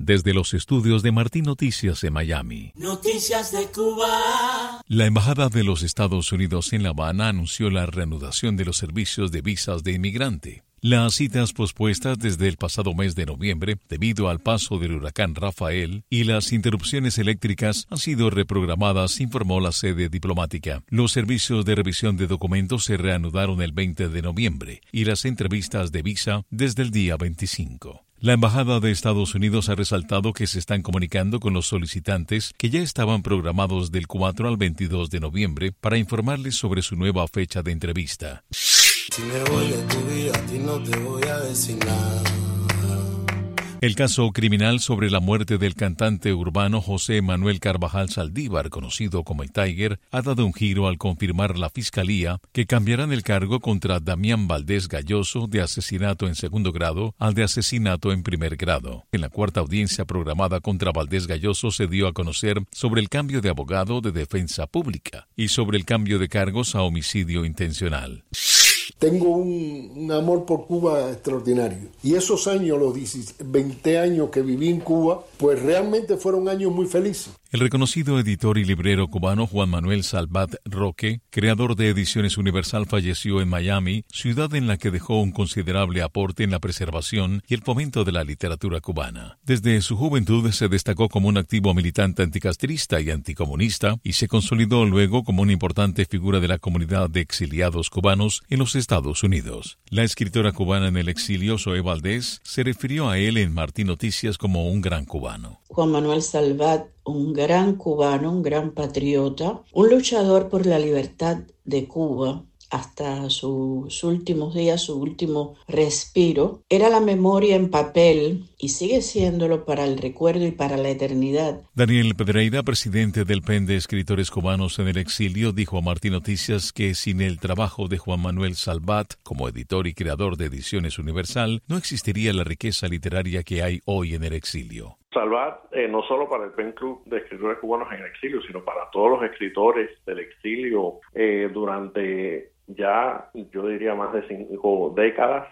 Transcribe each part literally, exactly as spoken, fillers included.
Desde los estudios de Martín Noticias en Miami. Noticias de Cuba. La Embajada de los Estados Unidos en La Habana anunció la reanudación de los servicios de visas de inmigrante. Las citas pospuestas desde el pasado mes de noviembre, debido al paso del huracán Rafael y las interrupciones eléctricas, han sido reprogramadas, informó la sede diplomática. Los servicios de revisión de documentos se reanudaron el veinte de noviembre y las entrevistas de visa desde el día veinticinco. La Embajada de Estados Unidos ha resaltado que se están comunicando con los solicitantes que ya estaban programados del cuatro al veintidós de noviembre para informarles sobre su nueva fecha de entrevista. Si me voy de tu vida, a ti no te voy a decir nada. El caso criminal sobre la muerte del cantante urbano José Manuel Carvajal Saldívar, conocido como el Tiger, ha dado un giro al confirmar la Fiscalía que cambiarán el cargo contra Damián Valdés Galloso de asesinato en segundo grado al de asesinato en primer grado. En la cuarta audiencia programada contra Valdés Galloso se dio a conocer sobre el cambio de abogado de defensa pública y sobre el cambio de cargos a homicidio intencional. Tengo un, un amor por Cuba extraordinario. Y esos años, los veinte años que viví en Cuba, pues realmente fueron años muy felices. El reconocido editor y librero cubano Juan Manuel Salvat Roque, creador de Ediciones Universal, falleció en Miami, ciudad en la que dejó un considerable aporte en la preservación y el fomento de la literatura cubana. Desde su juventud se destacó como un activo militante anticastrista y anticomunista y se consolidó luego como una importante figura de la comunidad de exiliados cubanos en los Estados Unidos. La escritora cubana en el exilio, Zoé Valdés, se refirió a él en Martín Noticias como un gran cubano. Juan Manuel Salvat, un gran cubano, un gran patriota, un luchador por la libertad de Cuba hasta sus últimos días, su último respiro. Era la memoria en papel y sigue siéndolo para el recuerdo y para la eternidad. Daniel Pedreira, presidente del P E N de Escritores Cubanos en el Exilio, dijo a Martín Noticias que sin el trabajo de Juan Manuel Salvat como editor y creador de Ediciones Universal, no existiría la riqueza literaria que hay hoy en el exilio. Salvat, eh, no solo para el P E N Club de Escritores Cubanos en el Exilio, sino para todos los escritores del exilio eh, durante ya, yo diría, más de cinco décadas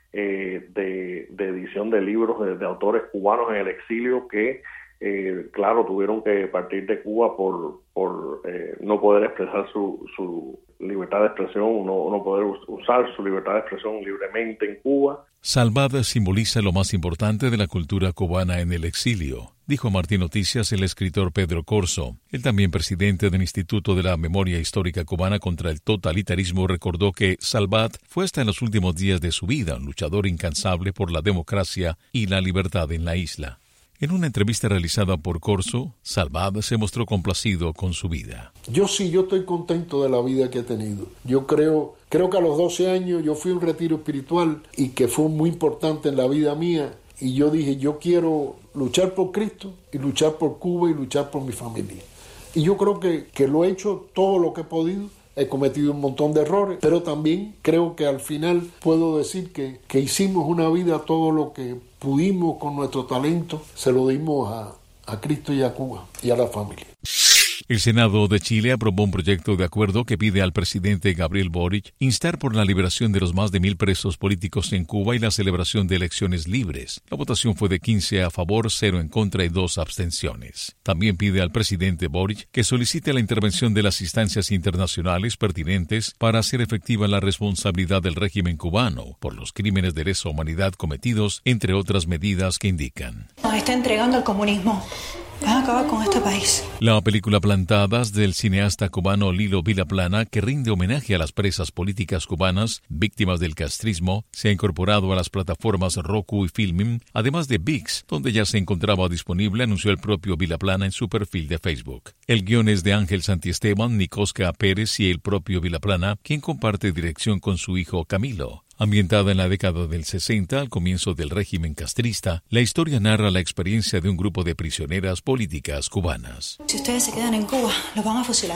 eh, de, de edición de libros de, de autores cubanos en el exilio que, eh, claro, tuvieron que partir de Cuba por, por eh, no poder expresar su, su libertad de expresión, no, no poder usar su libertad de expresión libremente en Cuba. Salvat simboliza lo más importante de la cultura cubana en el exilio, dijo a Martín Noticias el escritor Pedro Corso. El también presidente del Instituto de la Memoria Histórica Cubana contra el Totalitarismo recordó que Salvat fue hasta en los últimos días de su vida un luchador incansable por la democracia y la libertad en la isla. En una entrevista realizada por Corso, Salvat se mostró complacido con su vida. Yo sí, yo estoy contento de la vida que he tenido. Yo creo, creo que a los doce años yo fui a un retiro espiritual y que fue muy importante en la vida mía. Y yo dije, yo quiero luchar por Cristo y luchar por Cuba y luchar por mi familia. Y yo creo que, que lo he hecho todo lo que he podido. He cometido un montón de errores, pero también creo que al final puedo decir que, que hicimos una vida, todo lo que pudimos con nuestro talento, se lo dimos a, a Cristo y a Cuba y a la familia. El Senado de Chile aprobó un proyecto de acuerdo que pide al presidente Gabriel Boric instar por la liberación de los más de mil presos políticos en Cuba y la celebración de elecciones libres. La votación fue de quince a favor, cero en contra y dos abstenciones. También pide al presidente Boric que solicite la intervención de las instancias internacionales pertinentes para hacer efectiva la responsabilidad del régimen cubano por los crímenes de lesa humanidad cometidos, entre otras medidas que indican. Nos está entregando al comunismo. Van a acabar con este país. La película Plantadas del cineasta cubano Lilo Vilaplana, que rinde homenaje a las presas políticas cubanas víctimas del castrismo, se ha incorporado a las plataformas Roku y Filmin, además de V I X, donde ya se encontraba disponible, anunció el propio Vilaplana en su perfil de Facebook. El guion es de Ángel Santiesteban, Nicosca Pérez y el propio Vilaplana, quien comparte dirección con su hijo Camilo. Ambientada en la década del sesenta, al comienzo del régimen castrista, la historia narra la experiencia de un grupo de prisioneras políticas cubanas. Si ustedes se quedan en Cuba, los van a fusilar.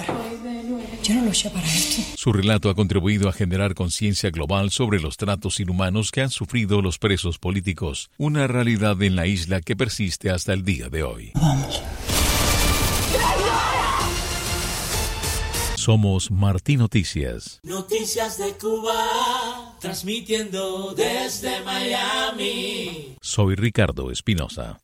Yo no luché para esto. Su relato ha contribuido a generar conciencia global sobre los tratos inhumanos que han sufrido los presos políticos, una realidad en la isla que persiste hasta el día de hoy. Vamos. Somos Martín Noticias. Noticias de Cuba, transmitiendo desde Miami. Soy Ricardo Espinosa.